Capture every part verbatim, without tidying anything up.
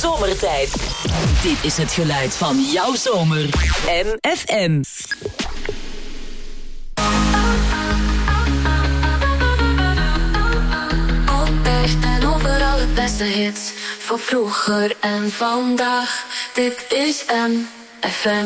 zomertijd. Dit is het geluid van jouw zomer. M F M. Altijd en overal het beste hits. Van vroeger en vandaag. Dit is M F M.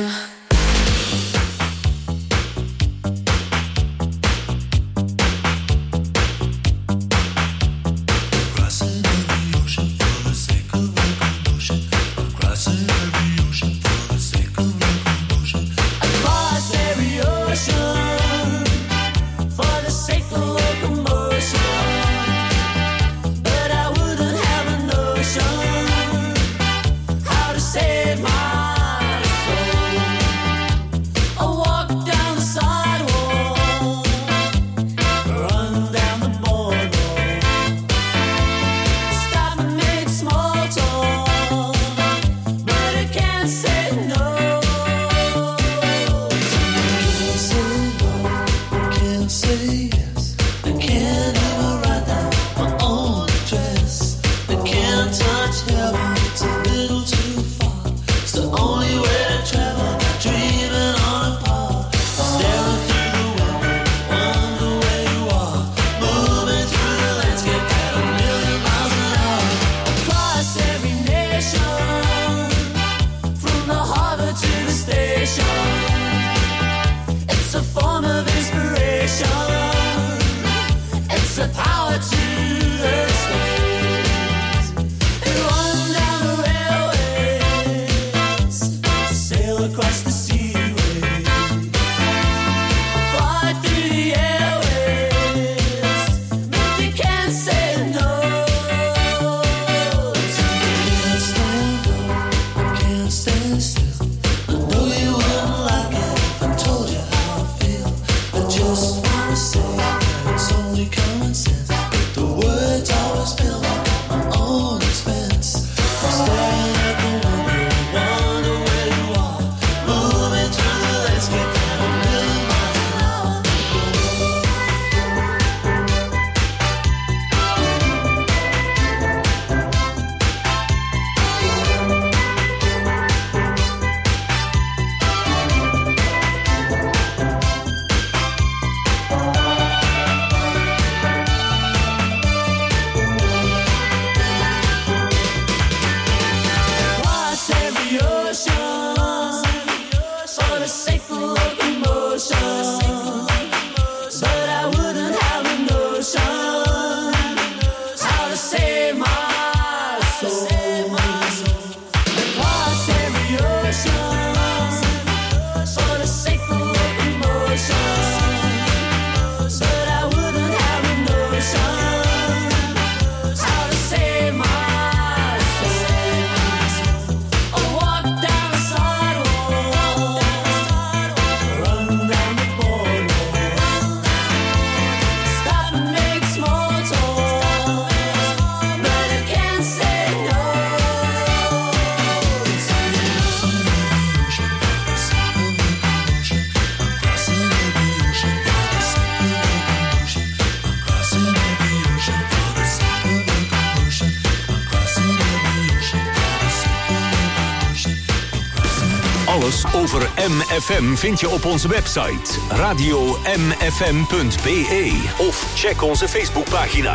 Over M F M vind je op onze website radio m f m punt b e of check onze Facebookpagina.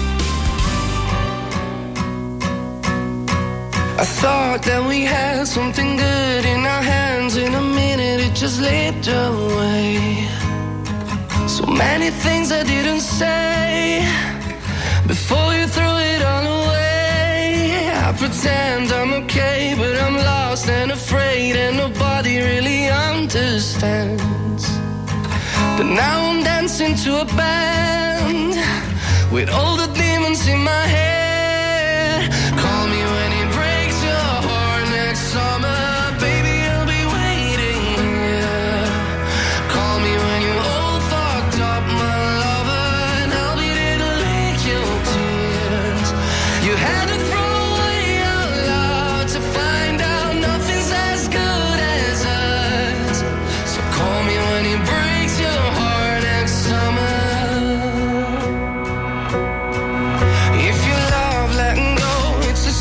I thought that we had something good in our hands. In a minute it just slipped away. So many things I didn't say before you threw it all away. I pretend I'm okay, but I'm lost and afraid, and nobody really understands. But now I'm dancing to a band with all the demons in my head. Call me when it breaks your heart next summer. Baby, I'll be waiting here. Call me when you're all fucked up, my lover, and I'll be there to lick your tears. You had to throw away your love to find out nothing's as good as us. So call me when it breaks your heart next summer. If you love letting go, it's a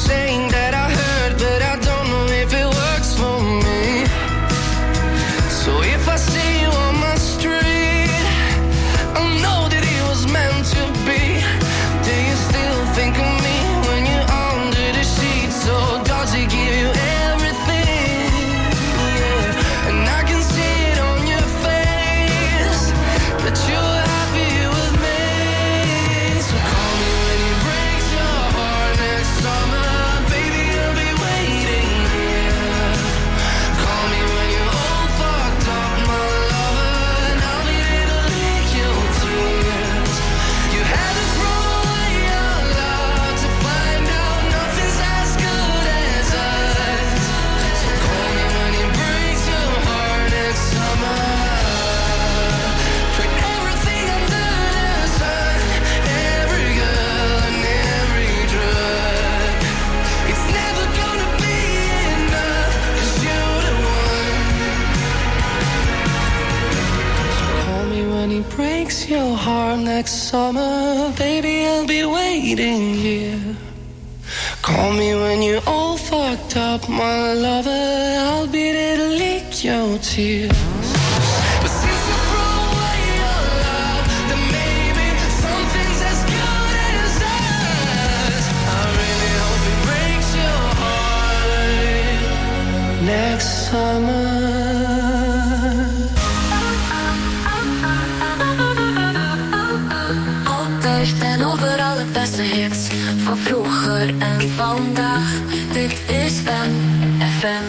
are next summer, baby, I'll be waiting here. Call me when you're all fucked up, my lover, I'll be there to lick your tears. But since you threw away your love, then maybe something's as good as us. I really hope it breaks your heart next summer. Altijd en overal het beste hits van vroeger en vandaag. Dit is M F M.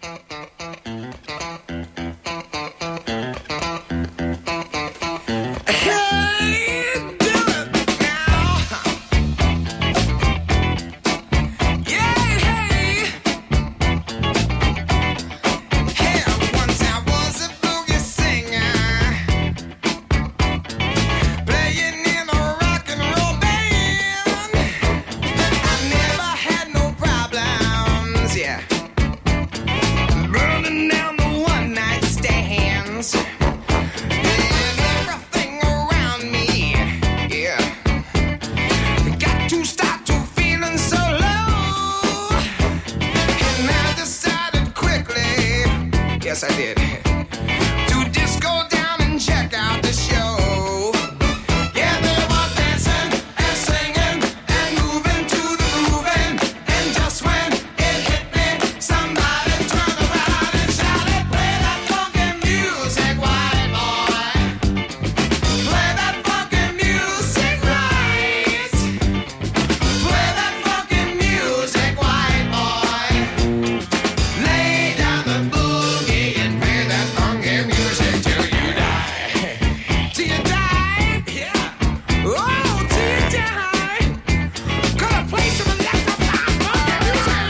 Yes, I did. To disco down and check out the show. Yeah, they were dancing and singing and moving to the grooving. And just when it hit me, somebody turned around and shouted, "Play that funky music, white boy. Play that funky music right. Play that funky music, white boy. Lay down the boogie and play that funky music till you die." Till you die? Yeah. Oh, till you die. Gonna play some electrified funky music.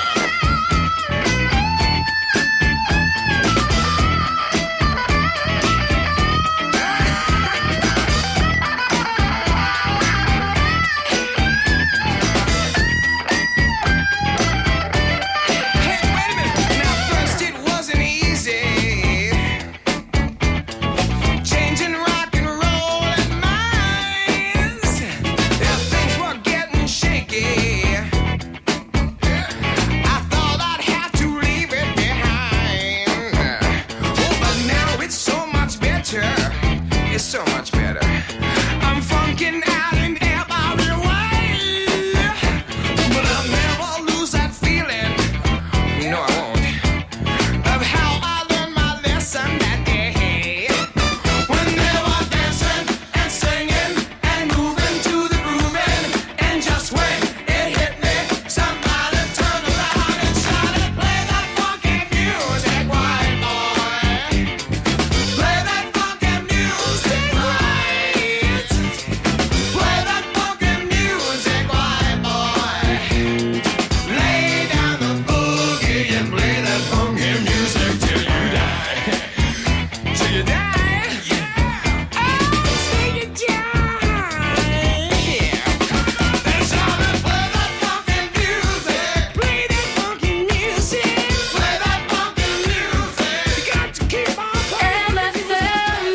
Hey, wait a minute. Now, first it wasn't easy. Changing rock and roll and minds. Yeah, things were getting shaky. I thought I'd have to leave it behind. Oh, but now it's so much better. It's so much better. I'm funking out in every way. But I'll never lose that feeling. No, I won't. Of how I learned my lesson that day. When they were dancing and singing and moving to the grooving. And just when it hit me, somebody turned around and shouted, "Play that funky music, white boy. Play that funky music right. Play that funky music, white boy. Lay down the boogie and play that funky music till you die." Till you die? Yeah. Oh, till you die. Yeah. They shouted, "Play that funky music. Play that funky music. Play that funky music. You got to keep on playing." M F M.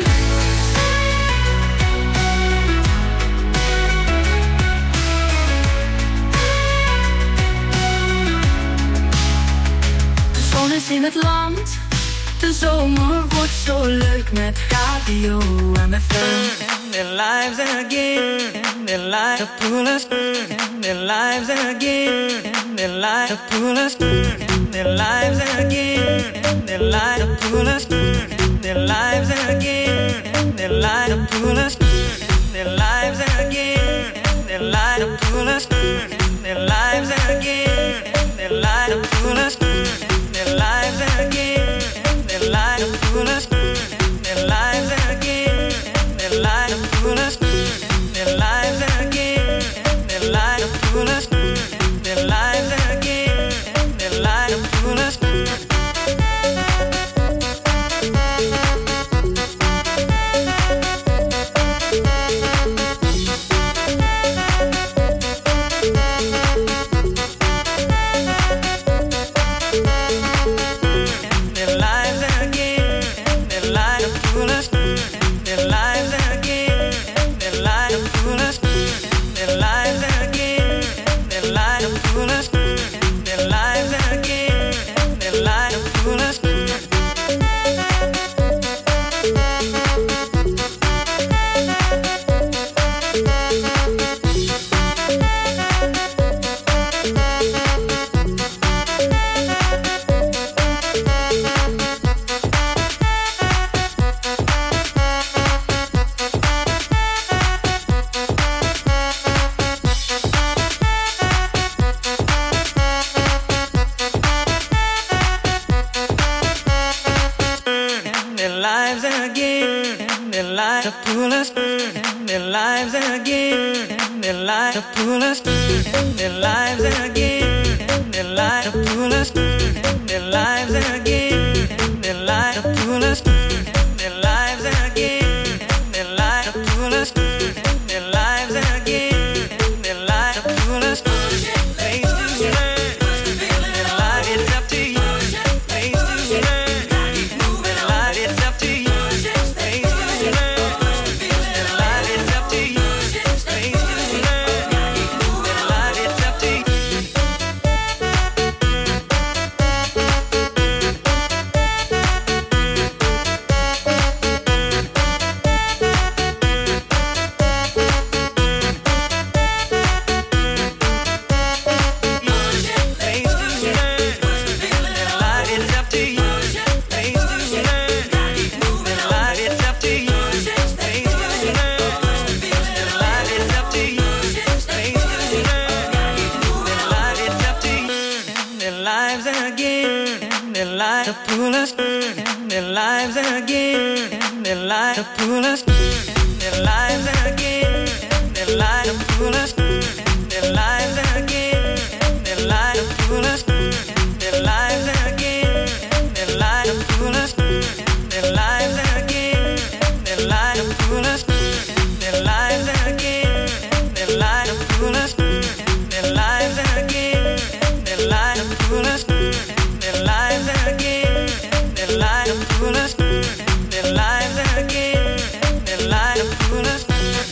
De zon is in het land. De zomer wordt zo leuk met radio M F M. Their lives again, their lives to pull us, their lives again, their lives to pull us, their lives again, their lives to pull us, their lives again, their lives to pull us, their lives again, their lives to pull us, their lives again, their lives to pull us, their lives again, their lives to pull us, their lives again, their lives to pull us, their lives again, their lives to pull us, their lives again, their lives to pull us. again. Their lives to pull us. Their lives again. Their lives to pull us. Their lives again. Their lives to pull us. Their lives again. Their lives to pull us. Their lives again. Their lives to pull us. Place to learn. Their life, it's up to you. Place to learn. Their life, it's up to you. Place to learn. Their life, it's up to you. Place to learn. Their life, it's up to you. Pull us, their lives again, their lives to pull us, their lives again, their lives to pull us, their lives again, their lives to pull us, their lives again, their lives to pull us, their lives again, their lives to pull us, their lives again, their lives to pull us, their lives again, their lives to pull us, their lives again. Their lives to pull us, their lives again, their lives to pull us.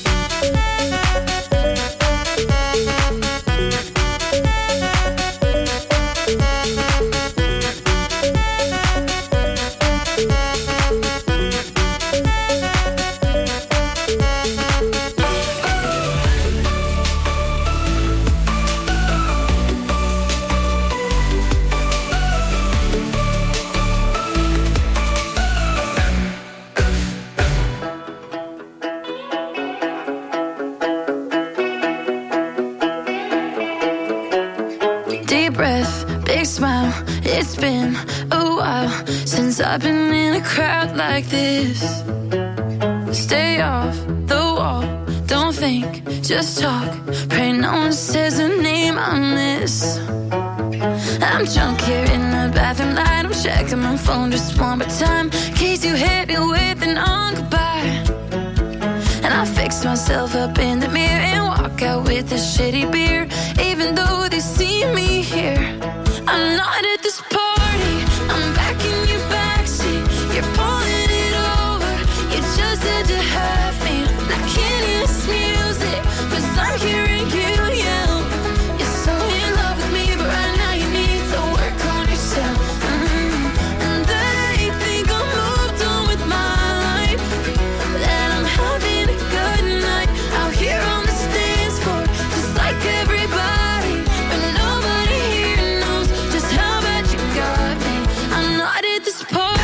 It's been a while since I've been in a crowd like this. Stay off the wall, don't think, just talk. Pray no one says a name I miss. I'm drunk here in the bathroom light. I'm checking my phone just one more time, in case you hit me with an on goodbye. And I fix myself up in the mirror and walk out with a shitty beer. Even though they see me here, I'm not at this party. I'm back in your backseat. You're pulling it over. You just had to have me. I can't hear this music, 'cause I'm hearing you yell. You're so in love with me, but right now you need to work on yourself. Mm-hmm. And they think I'm moved on with my life, that I'm having a good night out here on the dance floor, just like everybody. But nobody here knows just how bad you got me. I'm not at this party.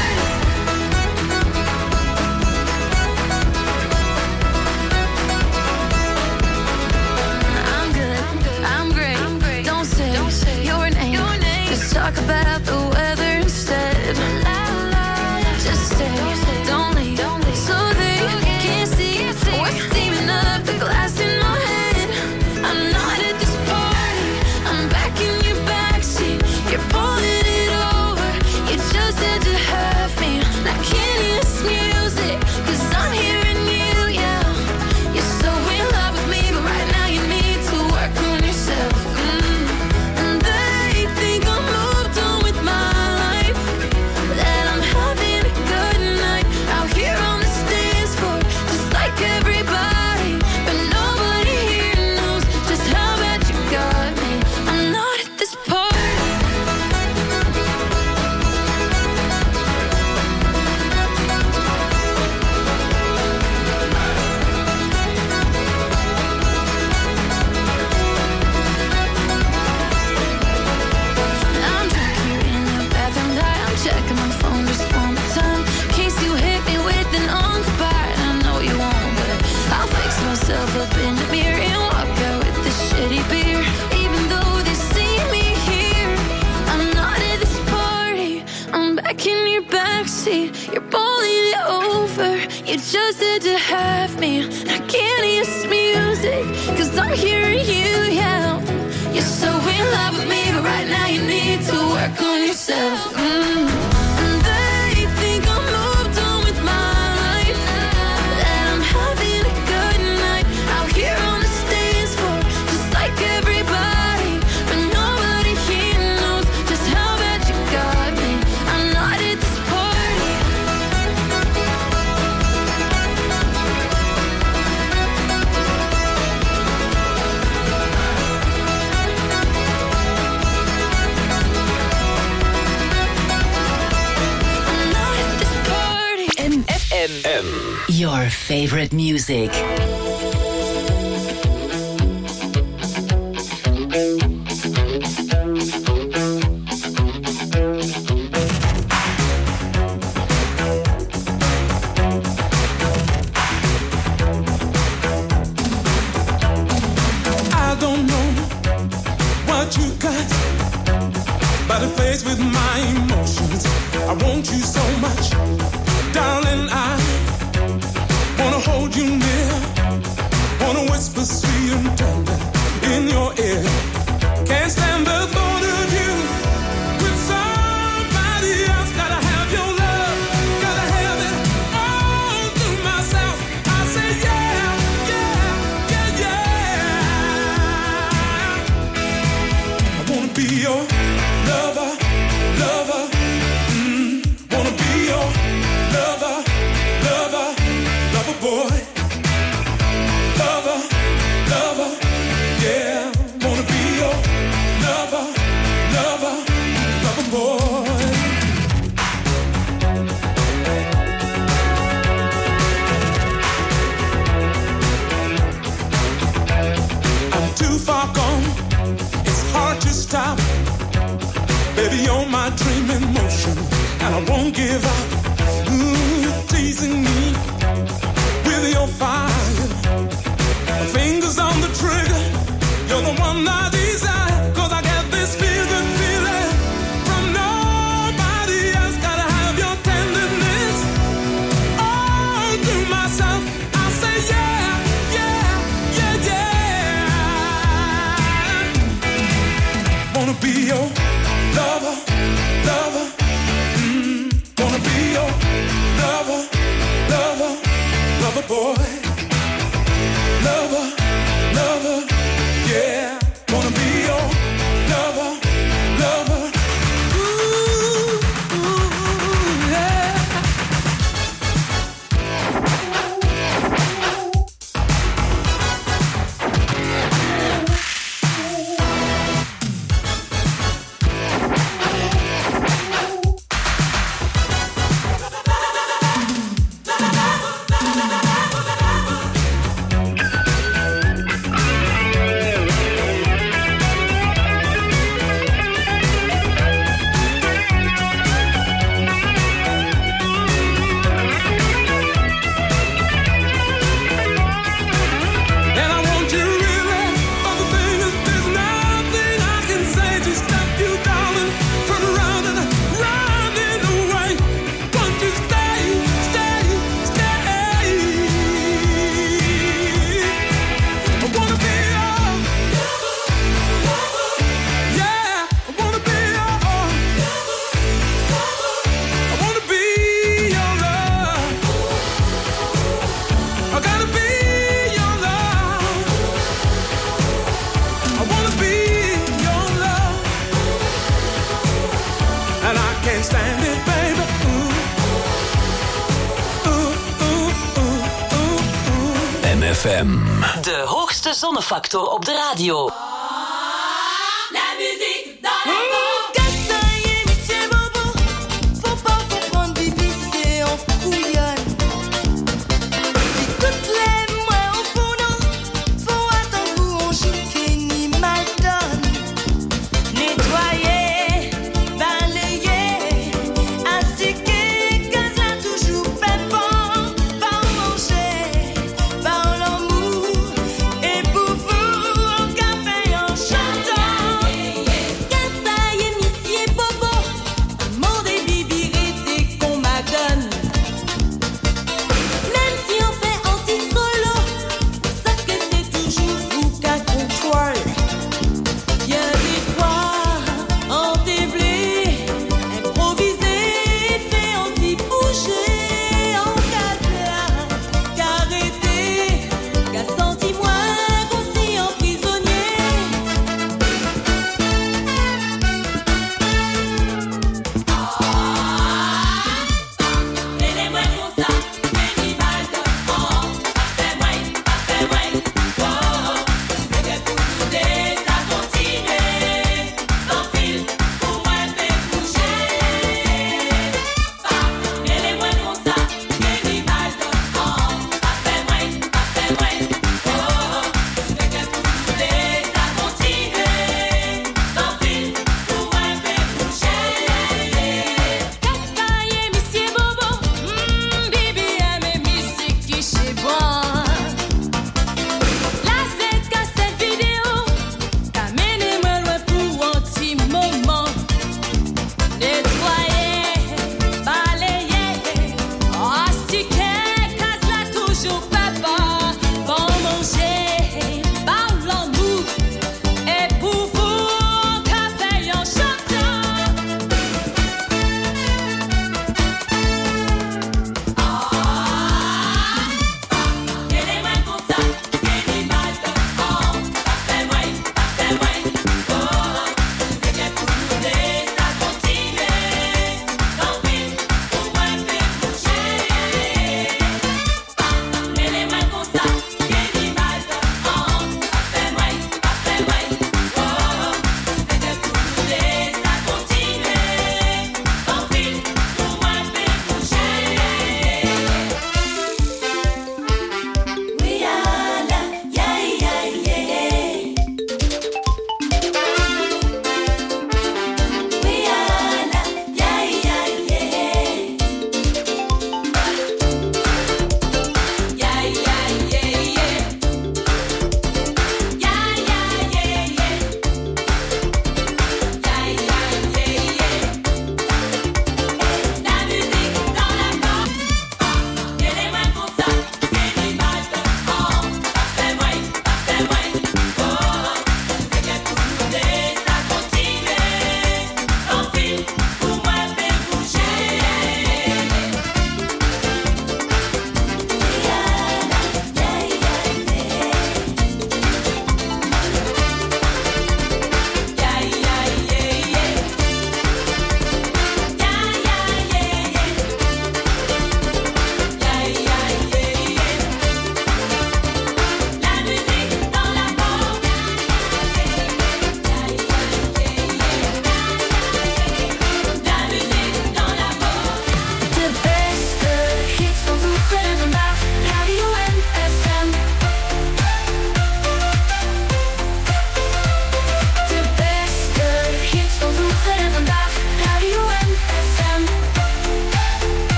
I'm good, I'm great. Don't say your name. Let's talk about the weather instead. Just stay, don't leave, so they can't see what's steaming up the glass in my head. I'm not at this party. I'm back in your backseat. You're pulling it over. You just had to have me. I can't hear this music, 'cause I'm hearing you yell. You're so in love with me, but right now you need to work on yourself. Mm. And they think I'm moved on with my life, that I'm having a good night out here on the dance floor, just like everybody. But nobody here knows just how bad you got me. I'm not at this party. I'm drunk here in the bathroom light. I'm checking my phone just one more time, in case you hit me with an on goodbye. And I know you won't, but I'll fix myself up in the mirror and walk out with this shitty beer. Even though they see me here, I'm not at this party. I'm back in your backseat. You're pulling it over. You just had to have me. I can't hear this music, myself. Mm. And they think I'm moved on with my life, that I'm having a good night out here on the dance floor, just like everybody. But nobody here knows just how bad you got me. I'm not at this party. M F M. M. Your favorite music. I don't know what you got, but it plays with my emotions. I want you so much, darling. I wanna hold you near, wanna whisper sweet and tender in your ear. Can't stand the thought of you with somebody else. Gotta have your love, gotta have it all to myself. I say yeah, yeah, yeah, yeah. I wanna be your lover, lover. Mm, wanna be your lover, lover, lover boy. Lover, lover, yeah. Wanna be your lover, lover, lover boy. I'm too far gone, it's hard to stop. Baby, you're my dream in motion, and I won't give up. Ooh, teasing me with your fire, fingers on the trigger. You're the one I desire, 'cause I got this feeling, feeling from nobody else. Gotta have your tenderness all to myself. I say yeah, yeah, yeah, yeah. Wanna be your lover, lover. Mm, wanna be your lover, lover, lover boy. Lover, lover, yeah. Wanna be your lover, lover. Ooh, ooh, yeah. And I want you really, but the thing is, there's nothing I can say to stop you, darling. Turn around and running away. Won't you stay, stay, stay? I wanna be your lover, yeah. I wanna be your lover. I wanna be your love. I gotta be your love. I wanna be your love, and I can't stand it, baby. Ooh, ooh, ooh, ooh, ooh, ooh. M F M. De hoogste zonnefactor op de radio. La musique dans les mots. Cassaille, monsieur Bobo, faut pas comprendre Bibi, c'est en couillonne. Si toutes les mois au fondant, faut attendre vous on chique ni mal donne. Nettoyer, balayer, astiquer, casse-la toujours pépant. Par manger, par l'amour, et pour vous, au café en chantant.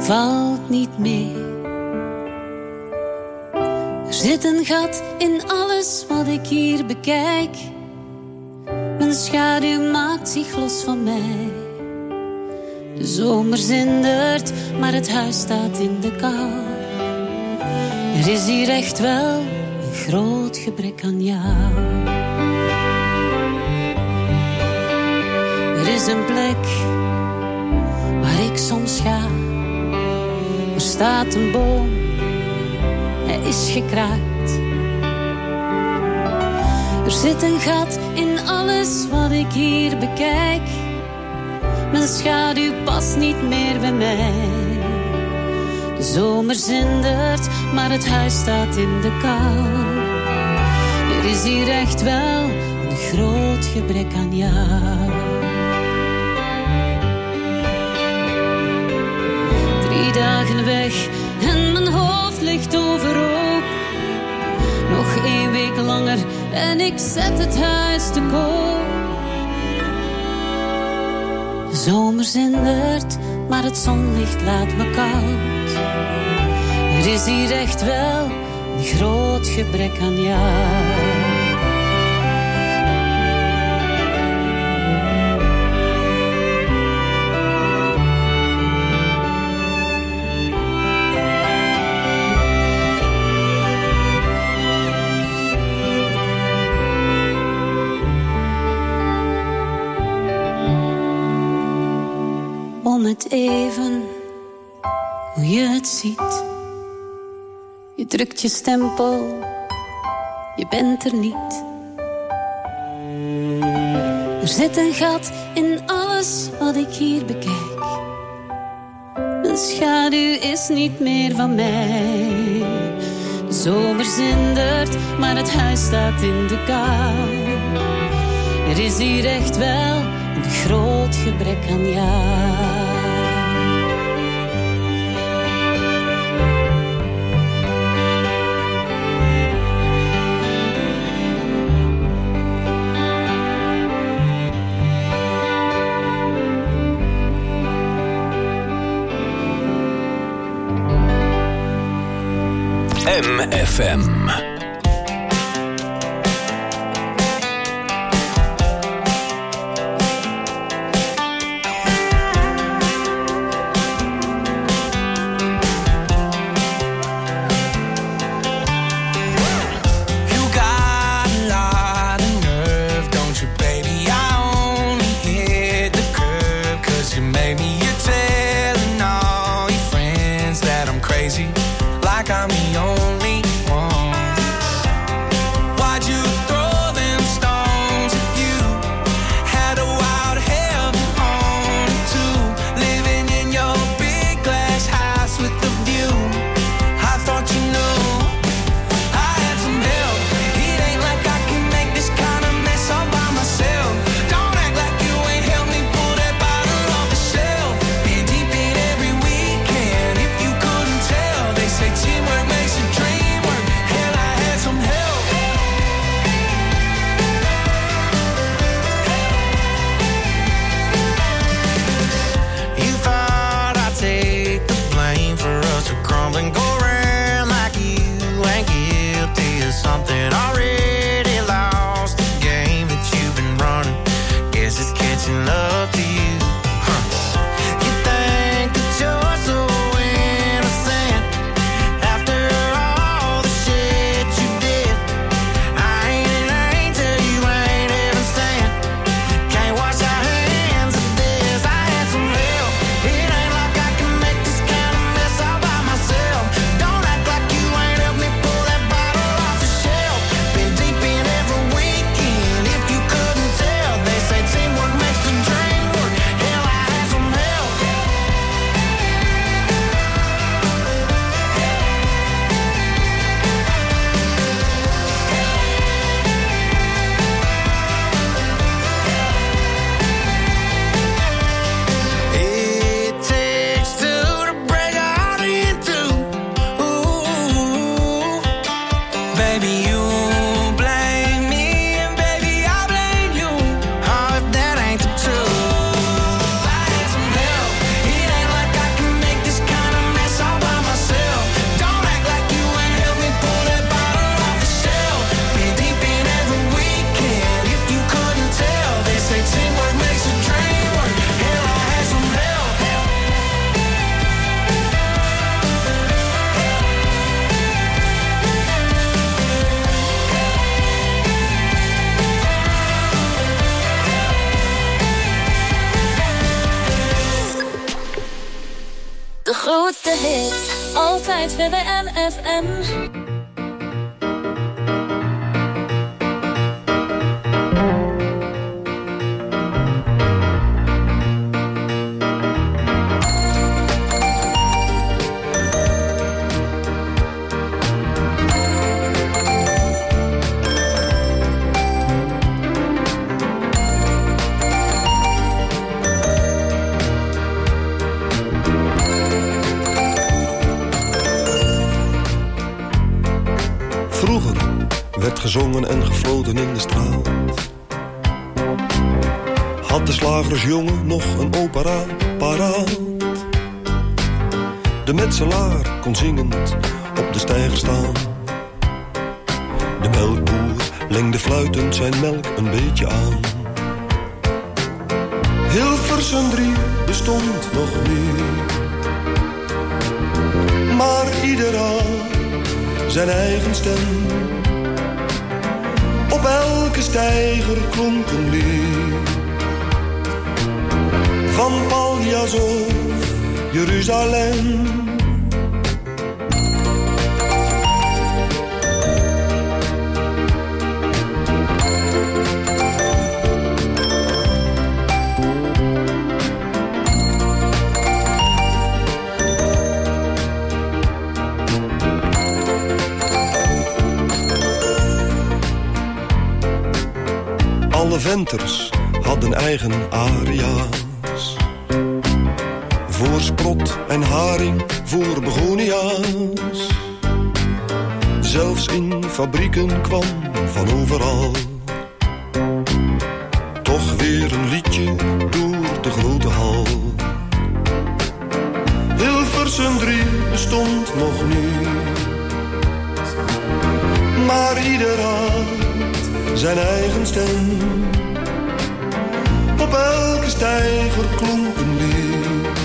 valt niet mee. Er zit een gat in alles wat ik hier bekijk. Mijn schaduw maakt zich los van mij. De zomer zindert, maar het huis staat in de kou. Er is hier echt wel een groot gebrek aan jou. Er is een plek waar ik soms ga. Er staat een boom, hij is gekraakt. Er zit een gat in alles wat ik hier bekijk. Mijn schaduw past niet meer bij mij. De zomer zindert, maar het huis staat in de kou. Er is hier echt wel een groot gebrek aan jou. Drie dagen weg en mijn hoofd ligt overhoop. Nog één week langer en ik zet het huis te koop. De zomer zindert, maar het zonlicht laat me koud. Er is hier echt wel een groot gebrek aan jou. Om het even, hoe je het ziet. Je drukt je stempel, je bent er niet. Er zit een gat in alles wat ik hier bekijk. Mijn schaduw is niet meer van mij. De zomer zindert, maar het huis staat in de kou. Er is hier echt wel een groot gebrek aan jou. M F M. Teamwork makes a dream. grootste hits, altijd V W M F M. Gezongen en gefloten in de straat. Had de slagersjongen nog een opera paraat. De metselaar kon zingend op de steiger staan. De melkboer lengde fluitend zijn melk een beetje aan. Hilversum drie bestond nog niet, maar ieder had zijn eigen stem. Op elke steiger klonk een lied van Paljas of Jeruzalem. Alle venters hadden eigen aria's. Voor sprot en haring, voor begonia's. Zelfs in fabrieken kwam van overal toch weer een liedje door de grote hal. Hilversum drie bestond nog niet, maar ieder had zijn eigen stem. Op elke steiger klonk een lied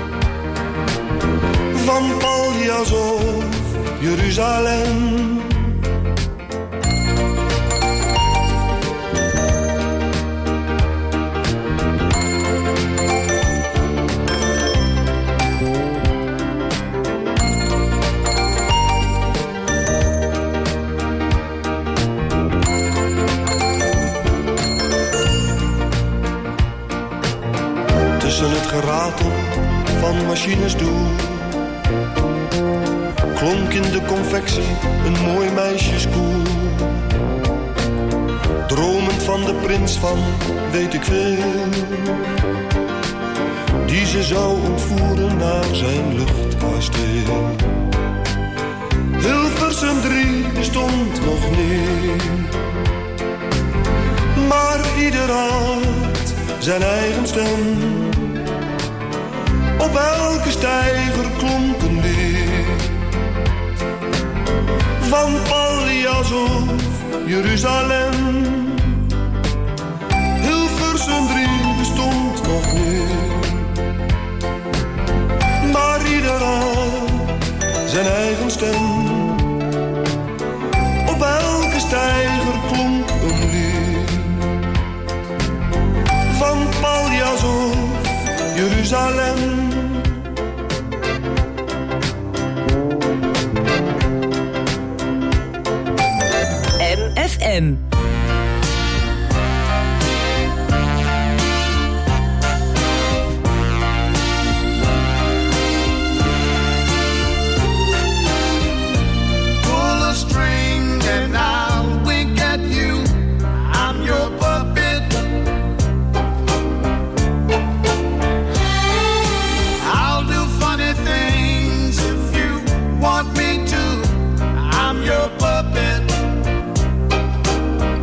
van Paljas of Jeruzalem. Tussen het geratel van machines door klonk in de confectie een mooi meisjeskoor. Dromend van de prins van weet ik veel, die ze zou ontvoeren naar zijn luchtkasteel. Hilversum drie bestond nog niet, maar ieder had zijn eigen stem. Op elke steiger klonk een lied van Paljas of Jeruzalem. Hilversum drie bestond nog niet, maar ieder had zijn eigen stem. Op elke steiger klonk een lied van Paljas of Jeruzalem. M F M. Want me to, I'm your puppet.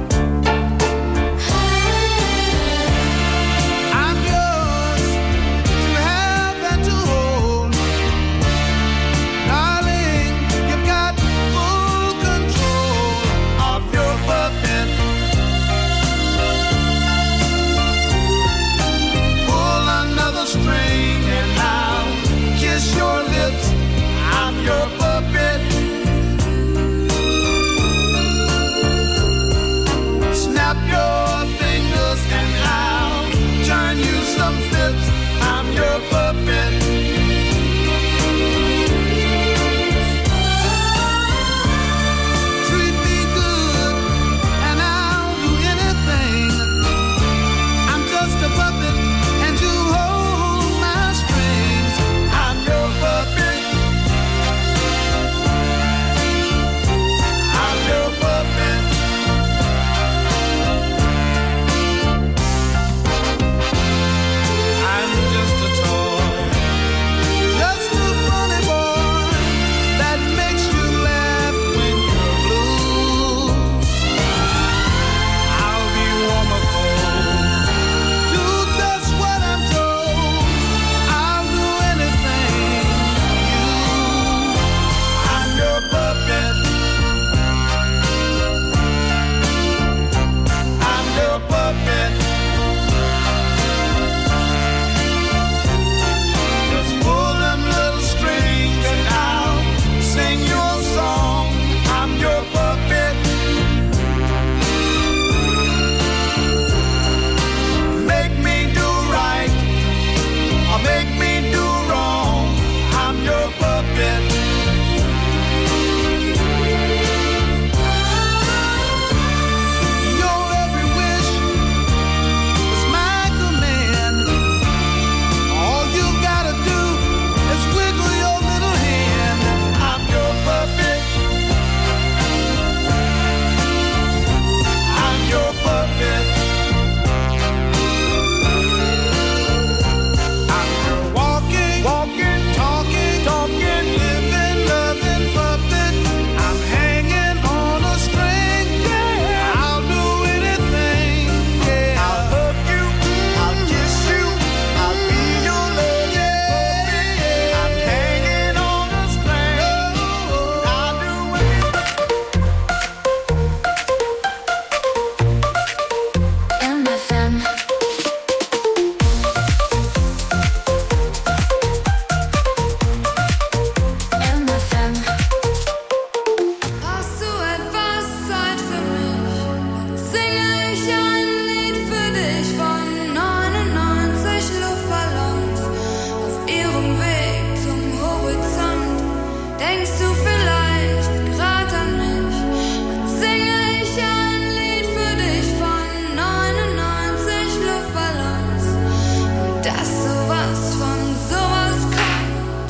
Denkst du vielleicht grad an mich? Dann singe ich ein Lied für dich von neunundneunzig Luftballons. Und dass sowas von sowas kommt.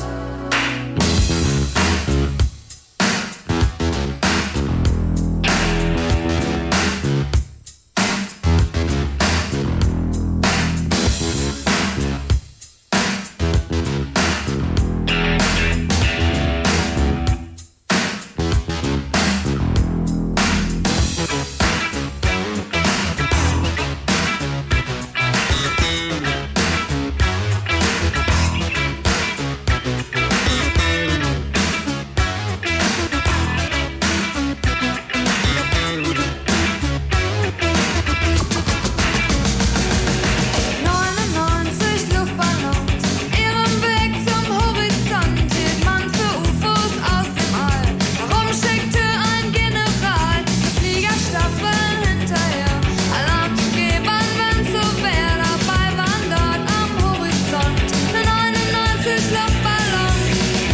neunundneunzig Luftballons, ihrem Weg zum Horizont hielt man für U F Os aus dem All. Warum schickte ein General eine Fliegerstaffel hinterher? Alarm zu geben, wenn's so wär. Dabei waren dort am Horizont nur neunundneunzig Luftballons.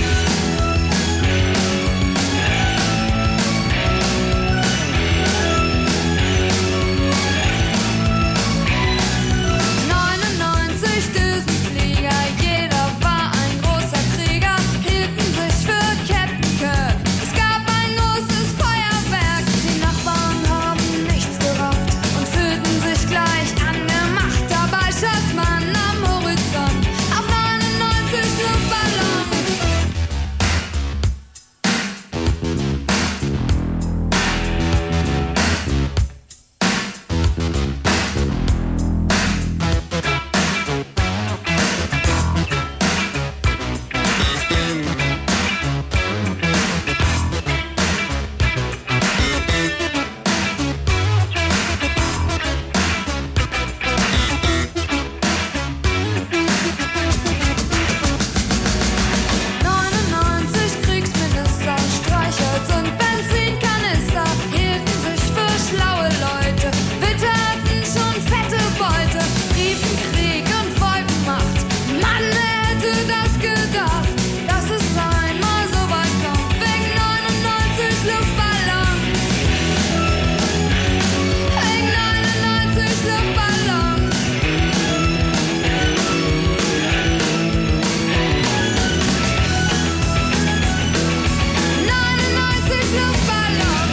neunundneunzig Düsenflieger, jeder war ein großer Krieger, hielten sich für Captain Kirk. Es gab ein großes Feuerwerk, die Nachbarn haben nichts gerafft und fühlten sich gleich angemacht. Dabei schoss man am Horizont auf neunundneunzig Luftballons. neunundneunzig Kriegsminister, Streichholz und Benzinkanister hielten sich für schlaue Leute, witterten schon fette Beute, riefen Krieg und wollten Macht. Mann, wer hätte das gedacht, dass es einmal so weit kommt, wegen neunundneunzig Luftballons. Wegen neunundneunzig Luftballons. neunundneunzig Luftballons.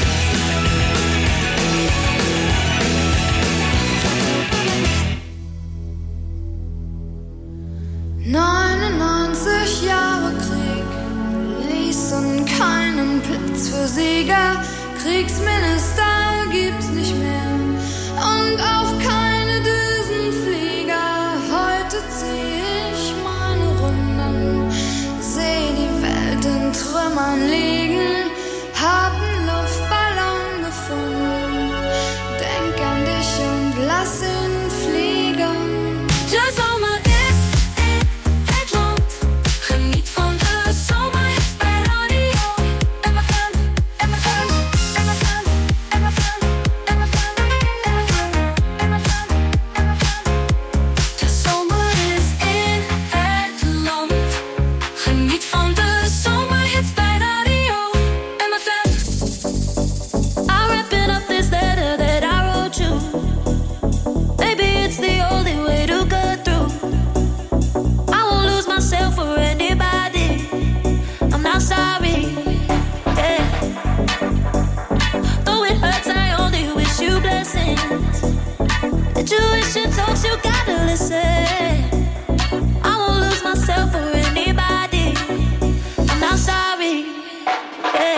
neunundneunzig Jahre Krieg ließen keinen Platz für Sieger. Kriegsminister gibt's nicht mehr und auch keine Düsenflieger. Heute zieh ich meine Runden, seh die Welt in Trümmern liegen, hab 'n Luftballon gefunden, denk an dich und lass ihn fliegen. De zomer is in het land. Geniet van de zomer bij radio. En mijn fan, en mijn fan, en mijn fan, en mijn fan, en mijn fan, en mijn fan, en mijn fan. De zomer is in het land. Geniet van de zomerhits bij radio. En mijn fan. I'm wrapping up this letter that I wrote you. Maybe it's the only way to get through. I won't lose myself for anybody. I'm not sorry. Yeah. Though it hurts, I only wish you blessings. The tuition talks, you gotta listen. I won't lose myself for anybody. I'm not sorry. Yeah.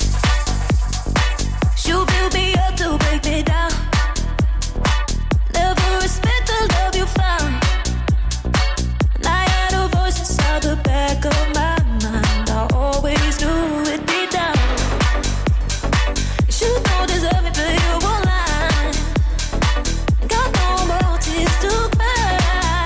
You build me up to break me down. Never respect the love you found. And I had a voice inside the back of my mind. I always knew it'd be down. You don't deserve it, but you won't lie. Got no more tears to cry.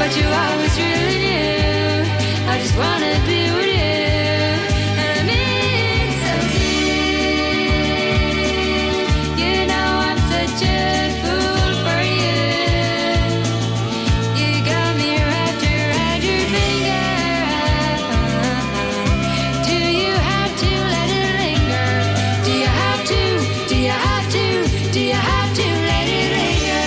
but you always really knew. I just wanna be with you. And I mean so deep. You know I'm such a fool for you. You got me wrapped around your finger. Do you have to let it linger? Do you have to? Do you have to? Do you have to let it linger?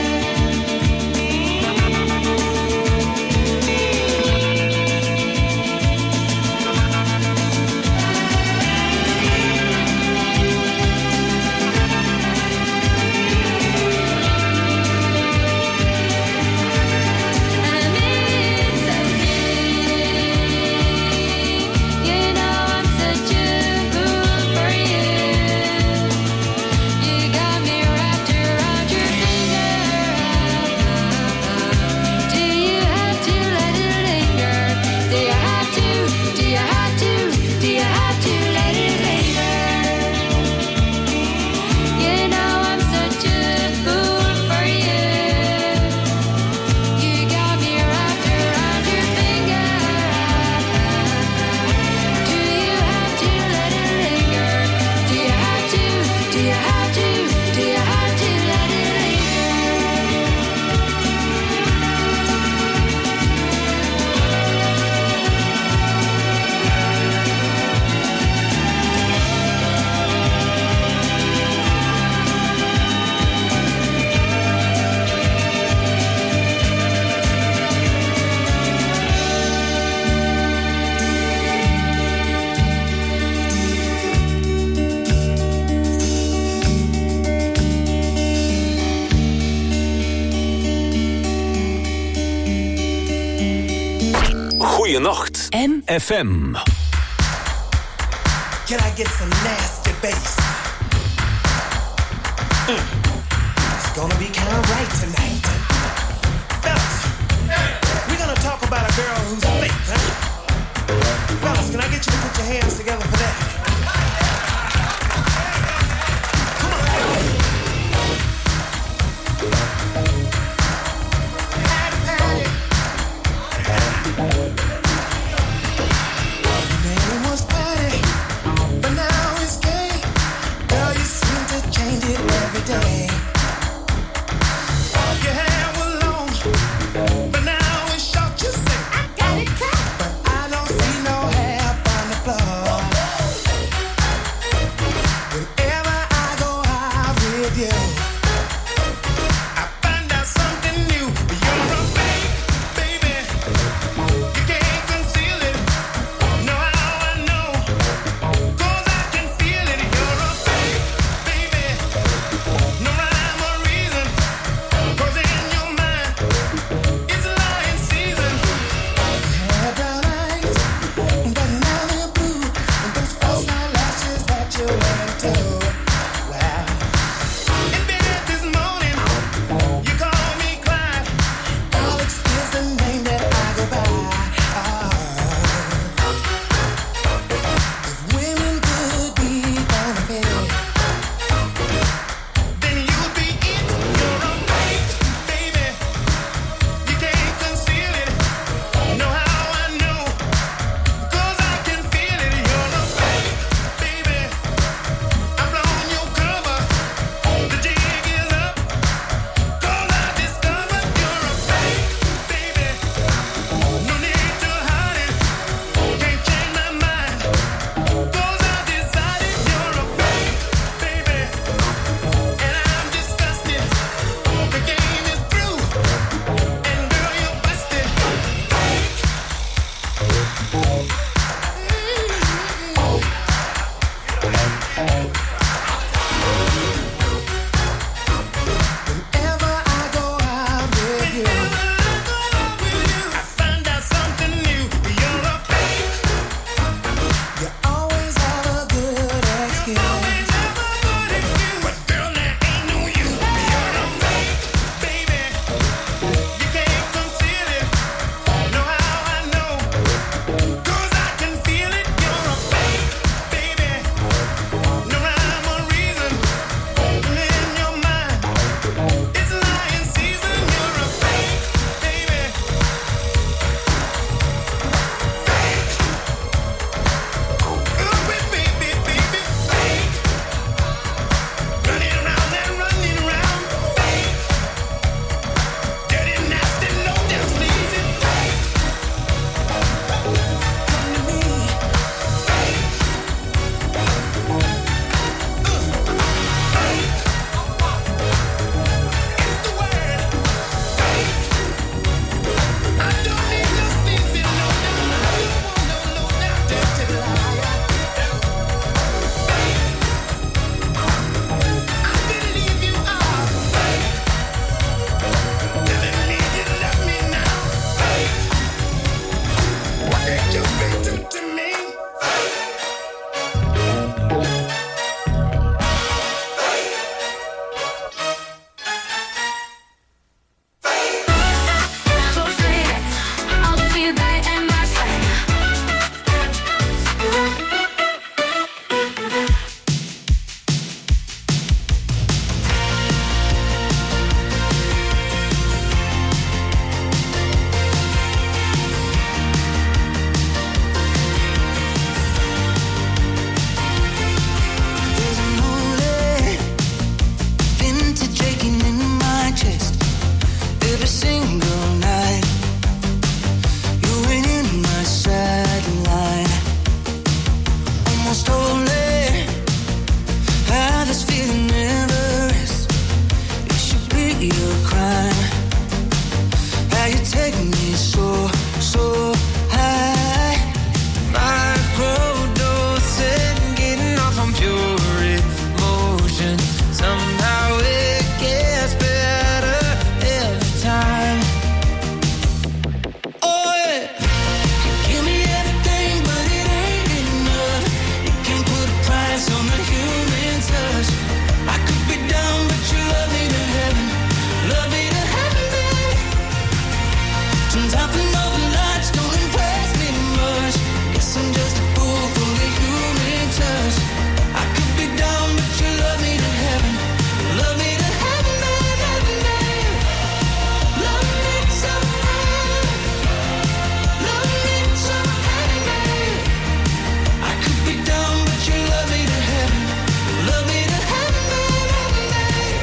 You know I'm such a fool for you. You got me wrapped around your finger. Do you have to let it linger? Do you have to? Do you have to? Do you have to let it linger? You know I'm such a fool for you. You got me wrapped around your finger. Do you have to let it linger? Do you have to? Do you have to? Do you have to let it Goeienacht. M. F M. Can I get some nasty bass? Mm. It's gonna be kind of right tonight. Fellas, we're gonna talk about a girl who's fake, huh? Fellas, can I get you to put your hands together for that? Come on. Patty, patty. Name was Patty, but now it's gay. Girl, you seem to change it every day. You had Turns out the northern lights don't impress me much. Guess I'm just a fool for the human touch. I could be down, but you love me to heaven. Love me to heaven, babe, heaven, babe. Love me to heaven. Love me to heaven, babe. I could be down, but you love me to heaven. Love me to heaven, babe, heaven, babe.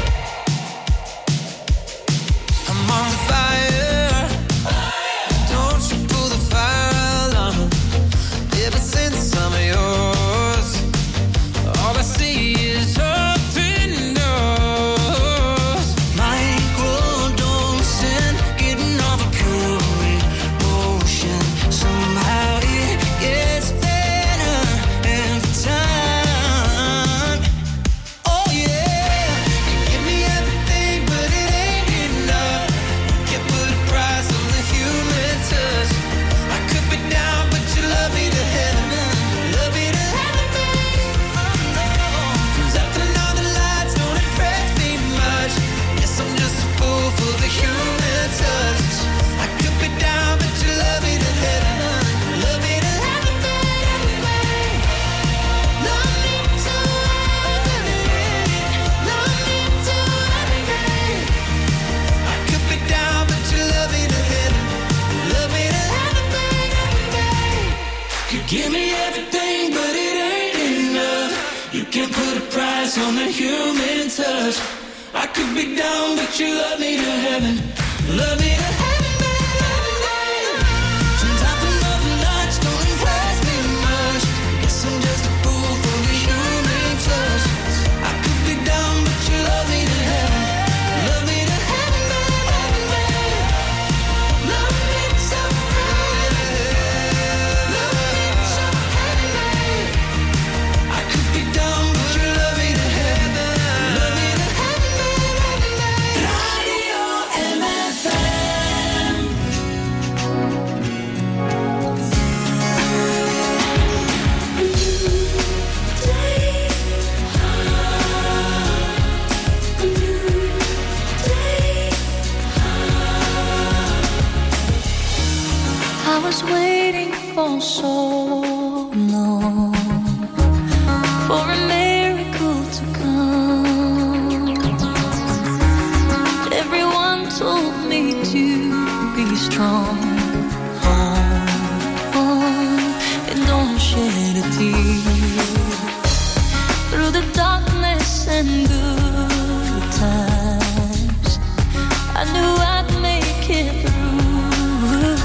I'm on fire. Don't you pull the fire alarm. Ever since I'm yours, all I see is open doors. Microdosing, getting all the pure emotion. Somehow it gets better every time. Oh yeah, you give me everything, but it ain't enough. You put a price on the human touch. I could be down, but you love me to heaven. Love me to heaven, babe. Oh no. Comes after now the lights don't impress me much. Guess I'm just a fool for the human touch. I could be down, but you love me to heaven. Love me to heaven, babe. Love me to heaven. Love me to heaven, babe. I could be down, but you love me to heaven. Love me to heaven, babe. You give me everything, but it ain't enough. You can't put a price on the human touch. I could be down, but you love me to heaven. Love me to heaven, babe. Turns out the northern lights don't impress me much. Guess I'm just a fool for the human touch. I could be down, but you love me to heaven. Love me to heaven, babe. Love me to heaven. Love me to heaven, babe. I could be down, but you love me to heaven. Love me to heaven, babe. Radio M F M. I was waiting for so long for a miracle to come. Everyone told me to be strong, oh, oh, and don't shed a tear. Through the darkness and good times, I knew I'd make it through.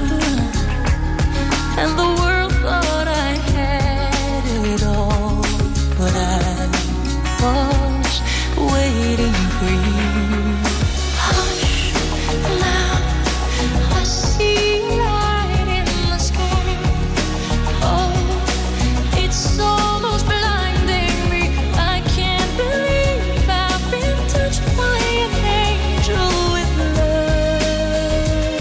And the world thought I had it all, but I was waiting for you. Hush, now I see light in the sky. Oh, it's almost blinding me. I can't believe I've been touched by an angel with love.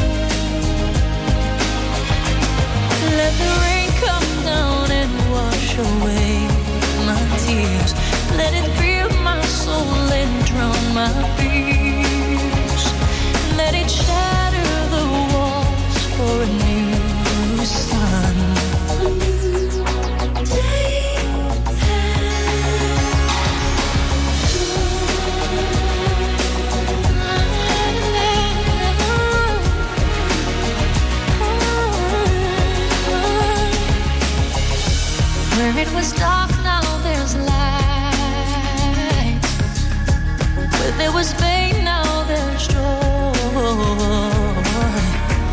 Let the rain come down and wash away my tears. Let it fill my soul and drown my fears. Let it shatter the walls for a new sun. A new day. Where it was dark